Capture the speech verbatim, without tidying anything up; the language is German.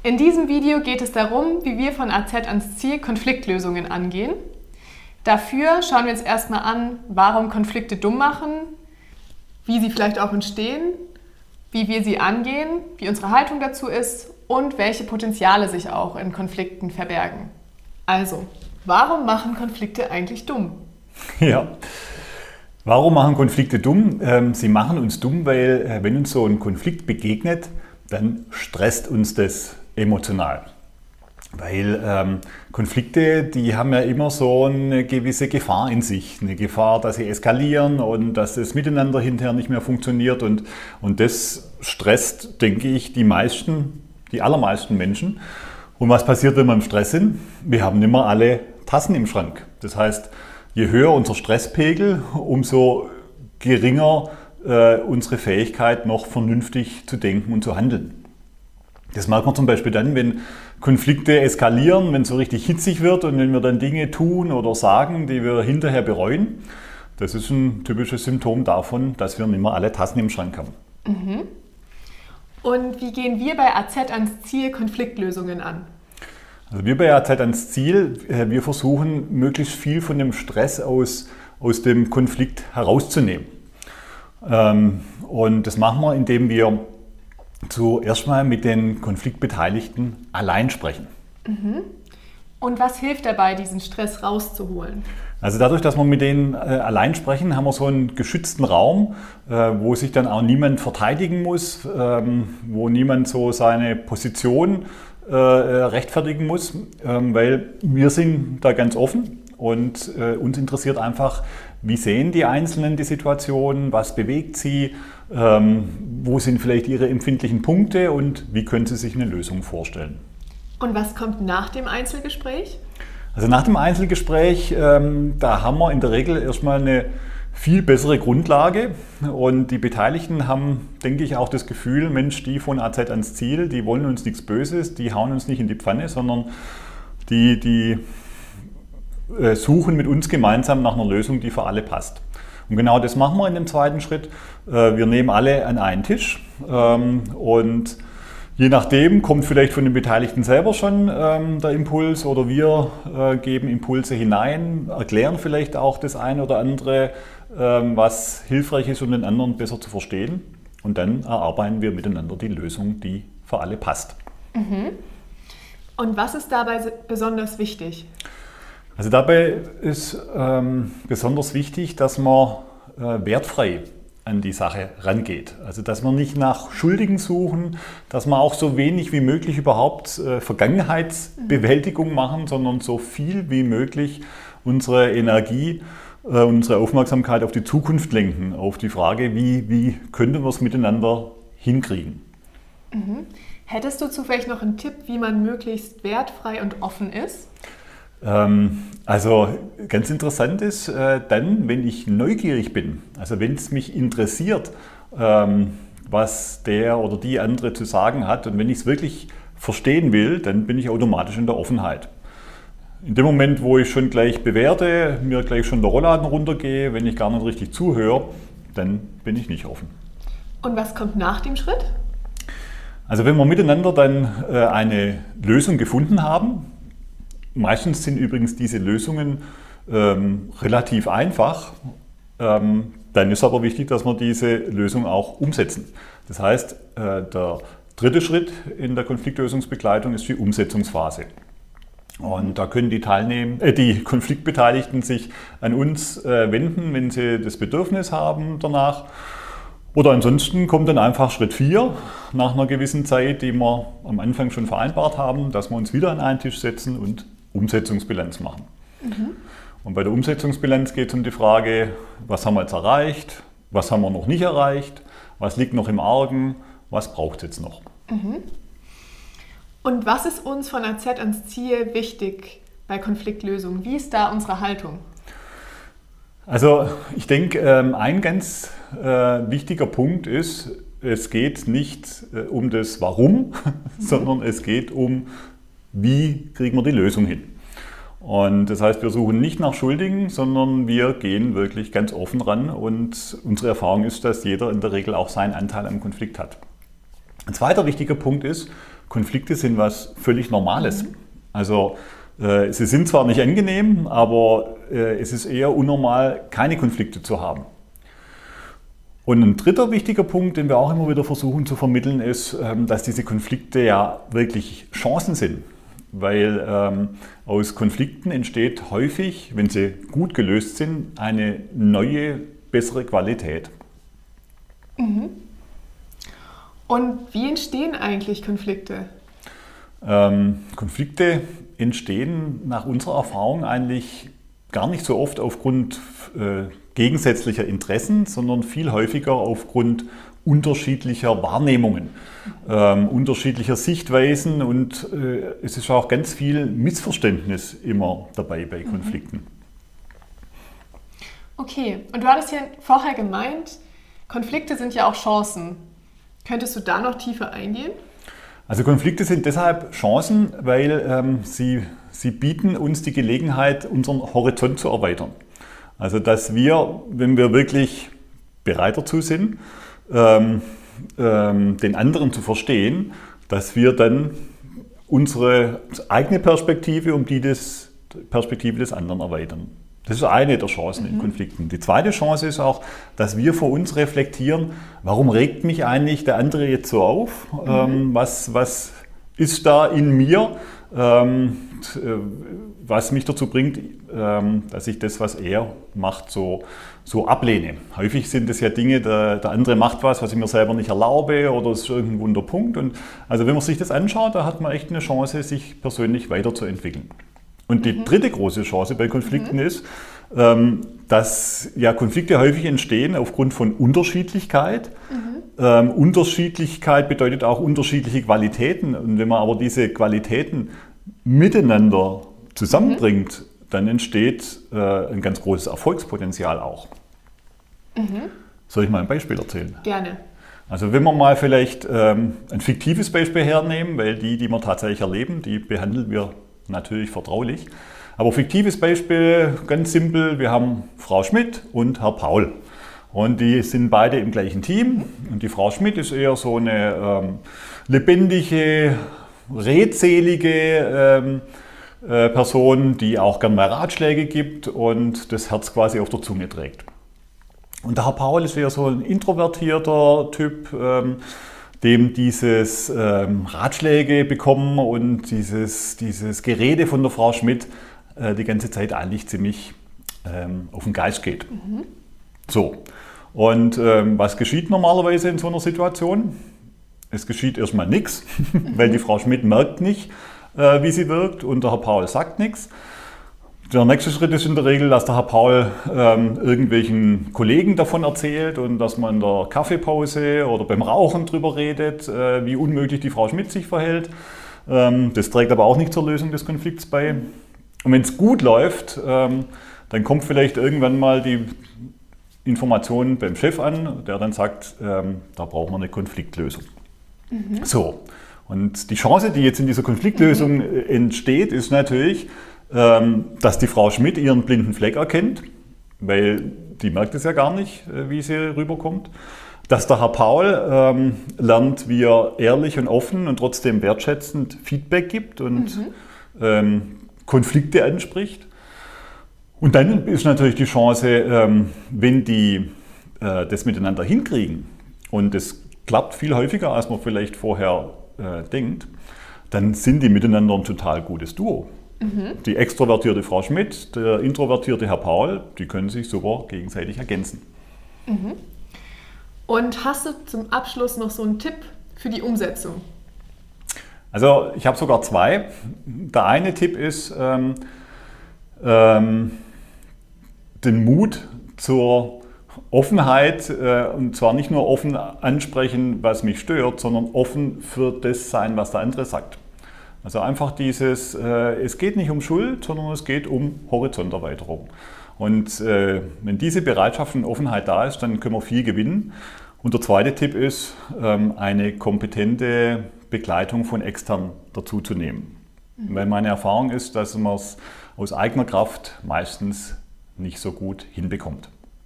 In diesem Video geht es darum, wie wir von A Z ans Ziel Konfliktlösungen angehen. Dafür schauen wir uns erstmal an, warum Konflikte dumm machen, wie sie vielleicht auch entstehen, wie wir sie angehen, wie unsere Haltung dazu ist und welche Potenziale sich auch in Konflikten verbergen. Also, warum machen Konflikte eigentlich dumm? Ja, warum machen Konflikte dumm? Ähm, sie machen uns dumm, weil äh, wenn uns so ein Konflikt begegnet, dann stresst uns das emotional. Weil ähm, Konflikte, die haben ja immer so eine gewisse Gefahr in sich. Eine Gefahr, dass sie eskalieren und dass das Miteinander hinterher nicht mehr funktioniert. Und, und das stresst, denke ich, die meisten, die allermeisten Menschen. Und was passiert, wenn wir im Stress sind? Wir haben nicht mehr alle Tassen im Schrank. Das heißt, je höher unser Stresspegel, umso geringer äh, unsere Fähigkeit, noch vernünftig zu denken und zu handeln. Das merkt man zum Beispiel dann, wenn Konflikte eskalieren, wenn es so richtig hitzig wird und wenn wir dann Dinge tun oder sagen, die wir hinterher bereuen. Das ist ein typisches Symptom davon, dass wir nicht mehr alle Tassen im Schrank haben. Mhm. Und wie gehen wir bei A Z ans Ziel Konfliktlösungen an? Also wir bei A Z ans Ziel, wir versuchen möglichst viel von dem Stress aus, aus dem Konflikt herauszunehmen. Und das machen wir, indem wir zuerst mal mit den Konfliktbeteiligten allein sprechen. Mhm. Und was hilft dabei, diesen Stress rauszuholen? Also dadurch, dass wir mit denen äh, allein sprechen, haben wir so einen geschützten Raum, äh, wo sich dann auch niemand verteidigen muss, ähm, wo niemand so seine Position äh, rechtfertigen muss, ähm, weil wir sind da ganz offen und äh, uns interessiert einfach, wie sehen die Einzelnen die Situation, was bewegt sie, ähm, wo sind vielleicht ihre empfindlichen Punkte und wie können sie sich eine Lösung vorstellen. Und was kommt nach dem Einzelgespräch? Also nach dem Einzelgespräch, ähm, da haben wir in der Regel erstmal eine viel bessere Grundlage und die Beteiligten haben, denke ich, auch das Gefühl, Mensch, die von A Z ans Ziel, die wollen uns nichts Böses, die hauen uns nicht in die Pfanne, sondern die, die äh, suchen mit uns gemeinsam nach einer Lösung, die für alle passt. Und genau das machen wir in dem zweiten Schritt. Äh, wir nehmen alle an einen Tisch ähm, und je nachdem kommt vielleicht von den Beteiligten selber schon ähm, der Impuls oder wir äh, geben Impulse hinein, erklären vielleicht auch das eine oder andere, ähm, was hilfreich ist, um den anderen besser zu verstehen. Und dann erarbeiten wir miteinander die Lösung, die für alle passt. Mhm. Und was ist dabei besonders wichtig? Also dabei ist ähm, besonders wichtig, dass man äh, wertfrei an die Sache rangeht. Also dass wir nicht nach Schuldigen suchen, dass wir auch so wenig wie möglich überhaupt äh, Vergangenheitsbewältigung machen, sondern so viel wie möglich unsere Energie, äh, unsere Aufmerksamkeit auf die Zukunft lenken, auf die Frage, wie, wie könnten wir es miteinander hinkriegen. Mhm. Hättest du zufällig noch einen Tipp, wie man möglichst wertfrei und offen ist? Also ganz interessant ist äh, dann, wenn ich neugierig bin, also wenn es mich interessiert, ähm, was der oder die andere zu sagen hat und wenn ich es wirklich verstehen will, dann bin ich automatisch in der Offenheit. In dem Moment, wo ich schon gleich bewerte, mir gleich schon der Rollladen runtergehe, wenn ich gar nicht richtig zuhöre, dann bin ich nicht offen. Und was kommt nach dem Schritt? Also wenn wir miteinander dann äh, eine Lösung gefunden haben, meistens sind übrigens diese Lösungen ähm, relativ einfach. Ähm, dann ist aber wichtig, dass wir diese Lösung auch umsetzen. Das heißt, äh, der dritte Schritt in der Konfliktlösungsbegleitung ist die Umsetzungsphase. Und da können die, Teilnehm- äh, die Konfliktbeteiligten sich an uns äh, wenden, wenn sie das Bedürfnis haben danach. Oder ansonsten kommt dann einfach Schritt vier nach einer gewissen Zeit, die wir am Anfang schon vereinbart haben, dass wir uns wieder an einen Tisch setzen und Umsetzungsbilanz machen. Mhm. Und bei der Umsetzungsbilanz geht es um die Frage, was haben wir jetzt erreicht, was haben wir noch nicht erreicht, was liegt noch im Argen, was braucht es jetzt noch. Mhm. Und was ist uns von A Z ans Ziel wichtig bei Konfliktlösungen? Wie ist da unsere Haltung? Also ich denke, ein ganz äh, wichtiger Punkt ist, es geht nicht äh, um das Warum, mhm. sondern es geht um, wie kriegen wir die Lösung hin. Und das heißt, wir suchen nicht nach Schuldigen, sondern wir gehen wirklich ganz offen ran und unsere Erfahrung ist, dass jeder in der Regel auch seinen Anteil am Konflikt hat. Ein zweiter wichtiger Punkt ist, Konflikte sind was völlig Normales. Mhm. Also äh, sie sind zwar nicht angenehm, aber äh, es ist eher unnormal, keine Konflikte zu haben. Und ein dritter wichtiger Punkt, den wir auch immer wieder versuchen zu vermitteln, ist, ähm, dass diese Konflikte ja wirklich Chancen sind. Weil ähm, aus Konflikten entsteht häufig, wenn sie gut gelöst sind, eine neue, bessere Qualität. Mhm. Und wie entstehen eigentlich Konflikte? Ähm, Konflikte entstehen nach unserer Erfahrung eigentlich gar nicht so oft aufgrund äh, gegensätzlicher Interessen, sondern viel häufiger aufgrund unterschiedlicher Wahrnehmungen, ähm, unterschiedlicher Sichtweisen und äh, es ist auch ganz viel Missverständnis immer dabei bei Konflikten. Okay, und du hattest ja vorher gemeint, Konflikte sind ja auch Chancen. Könntest du da noch tiefer eingehen? Also Konflikte sind deshalb Chancen, weil ähm, sie, sie bieten uns die Gelegenheit, unseren Horizont zu erweitern. Also dass wir, wenn wir wirklich bereit dazu sind, ähm, ähm, den anderen zu verstehen, dass wir dann unsere eigene Perspektive um die des, Perspektive des anderen erweitern. Das ist eine der Chancen in Konflikten. Die zweite Chance ist auch, dass wir für uns reflektieren, warum regt mich eigentlich der andere jetzt so auf? Mhm. Ähm, was, was ist da in mir, ähm, was mich dazu bringt, ähm, dass ich das, was er macht, so, so ablehne. Häufig sind es ja Dinge, der, der andere macht was, was ich mir selber nicht erlaube oder es ist irgendein Wunderpunkt. Und also wenn man sich das anschaut, da hat man echt eine Chance, sich persönlich weiterzuentwickeln. Und die mhm. dritte große Chance bei Konflikten mhm. ist, ähm, dass ja, Konflikte häufig entstehen aufgrund von Unterschiedlichkeit. Mhm. Ähm, Unterschiedlichkeit bedeutet auch unterschiedliche Qualitäten. Und wenn man aber diese Qualitäten miteinander zusammenbringt, mhm. dann entsteht äh, ein ganz großes Erfolgspotenzial auch. Mhm. Soll ich mal ein Beispiel erzählen? Gerne. Also wenn wir mal vielleicht ähm, ein fiktives Beispiel hernehmen, weil die, die wir tatsächlich erleben, die behandeln wir natürlich vertraulich. Aber fiktives Beispiel, ganz simpel, wir haben Frau Schmidt und Herr Paul. Und die sind beide im gleichen Team. Und die Frau Schmidt ist eher so eine ähm, lebendige, redselige ähm, äh, Person, die auch gern mal Ratschläge gibt und das Herz quasi auf der Zunge trägt. Und der Herr Paul ist eher so ein introvertierter Typ, ähm, dem dieses ähm, Ratschläge bekommen und dieses, dieses Gerede von der Frau Schmidt äh, die ganze Zeit eigentlich ziemlich ähm, auf den Geist geht. Mhm. So, und ähm, was geschieht normalerweise in so einer Situation? Es geschieht erstmal nichts, mhm. weil die Frau Schmidt merkt nicht, äh, wie sie wirkt und der Herr Paul sagt nichts. Der nächste Schritt ist in der Regel, dass der Herr Paul ähm, irgendwelchen Kollegen davon erzählt und dass man in der Kaffeepause oder beim Rauchen drüber redet, äh, wie unmöglich die Frau Schmidt sich verhält. Ähm, das trägt aber auch nicht zur Lösung des Konflikts bei. Und wenn es gut läuft, ähm, dann kommt vielleicht irgendwann mal die Information beim Chef an, der dann sagt, ähm, da braucht man eine Konfliktlösung. Mhm. So, und die Chance, die jetzt in dieser Konfliktlösung mhm. entsteht, ist natürlich, dass die Frau Schmidt ihren blinden Fleck erkennt, weil die merkt es ja gar nicht, wie sie rüberkommt. Dass der Herr Paul ähm, lernt, wie er ehrlich und offen und trotzdem wertschätzend Feedback gibt und mhm. ähm, Konflikte anspricht. Und dann ist natürlich die Chance, ähm, wenn die äh, das miteinander hinkriegen und das klappt viel häufiger, als man vielleicht vorher äh, denkt, dann sind die miteinander ein total gutes Duo. Die extrovertierte Frau Schmidt, der introvertierte Herr Paul, die können sich super gegenseitig ergänzen. Mhm. Und hast du zum Abschluss noch so einen Tipp für die Umsetzung? Also ich habe sogar zwei. Der eine Tipp ist, ähm, ähm, den Mut zur Offenheit, äh, und zwar nicht nur offen ansprechen, was mich stört, sondern offen für das sein, was der andere sagt. Also einfach dieses, äh, es geht nicht um Schuld, sondern es geht um Horizonterweiterung. Und äh, wenn diese Bereitschaft und Offenheit da ist, dann können wir viel gewinnen. Und der zweite Tipp ist, ähm, eine kompetente Begleitung von extern dazu zu nehmen. Mhm. Weil meine Erfahrung ist, dass man es aus eigener Kraft meistens nicht so gut hinbekommt.